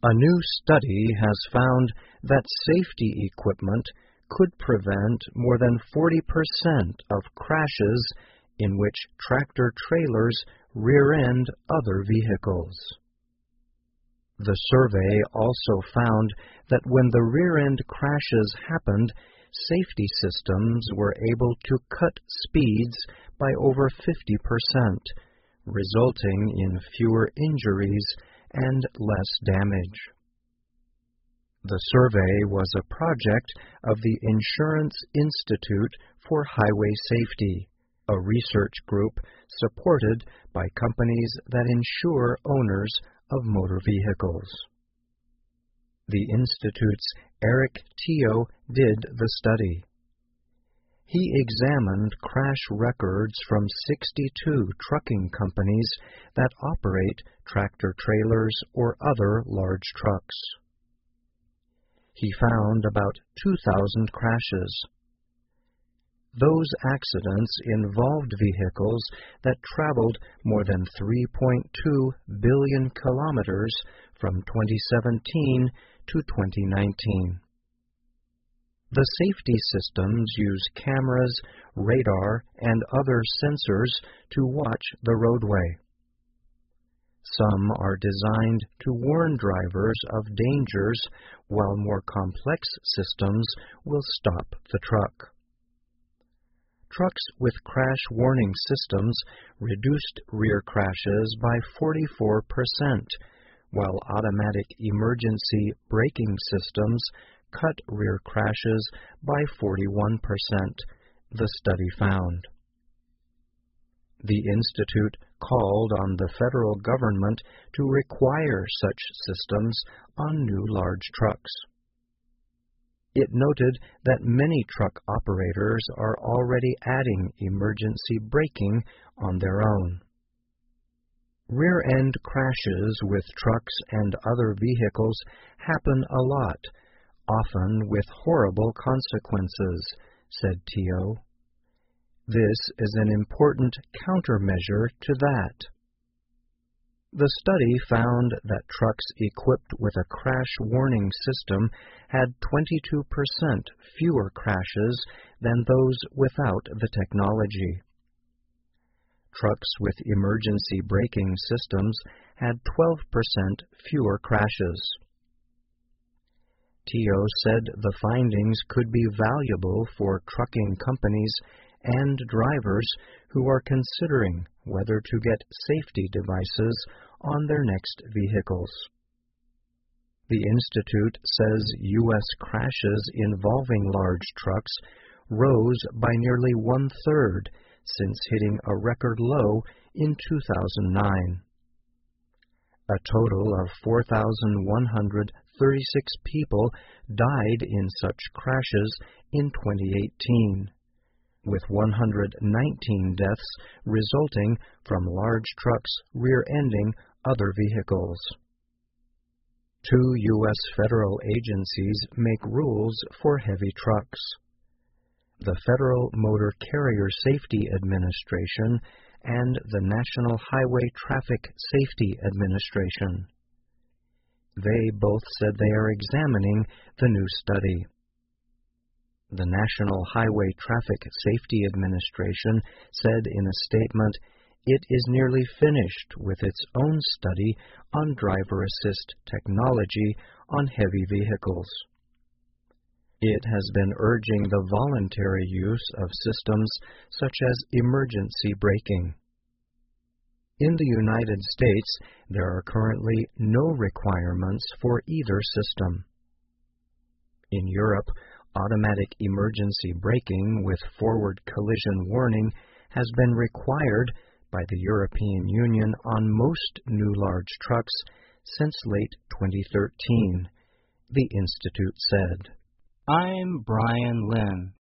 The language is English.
A new study has found that safety equipment could prevent more than 40% of crashes in which tractor-trailers rear-end other vehicles. The survey also found that when the rear-end crashes happened, safety systems were able to cut speeds by over 50%, resulting in fewer injuries and less damage. The survey was a project of the Insurance Institute for Highway Safety, a research group supported by companies that insure owners of motor vehicles. The Institute's Eric Teo did the study. He examined crash records from 62 trucking companies that operate tractor-trailers or other large trucks. He found about 2,000 crashes. Those accidents involved vehicles that traveled more than 3.2 billion kilometers from 2017 to 2019. The safety systems use cameras, radar, and other sensors to watch the roadway. Some are designed to warn drivers of dangers, while more complex systems will stop the truck. Trucks with crash warning systems reduced rear crashes by 44%, while automatic emergency braking systems cut rear crashes by 41%, the study found. The Institute called on the federal government to require such systems on new large trucks. It noted that many truck operators are already adding emergency braking on their own. Rear-end crashes with trucks and other vehicles happen a lot, often with horrible consequences, said Teo. This is an important countermeasure to that. The study found that trucks equipped with a crash warning system had 22% fewer crashes than those without the technology. Trucks with emergency braking systems had 12% fewer crashes. Teo said the findings could be valuable for trucking companies and drivers who are considering whether to get safety devices on their next vehicles. The Institute says U.S. crashes involving large trucks rose by nearly one-third since hitting a record low in 2009. A total of 4,136 people died in such crashes in 2018. With 119 deaths resulting from large trucks rear-ending other vehicles. 2 U.S. federal agencies make rules for heavy trucks: the Federal Motor Carrier Safety Administration and the National Highway Traffic Safety Administration. They both said they are examining the new study. The National Highway Traffic Safety Administration said in a statement, it is nearly finished with its own study on driver-assist technology on heavy vehicles. It has been urging the voluntary use of systems such as emergency braking. In the United States, there are currently no requirements for either system. In Europe, automatic emergency braking with forward collision warning has been required by the European Union on most new large trucks since late 2013, the Institute said. I'm Brian Lynn.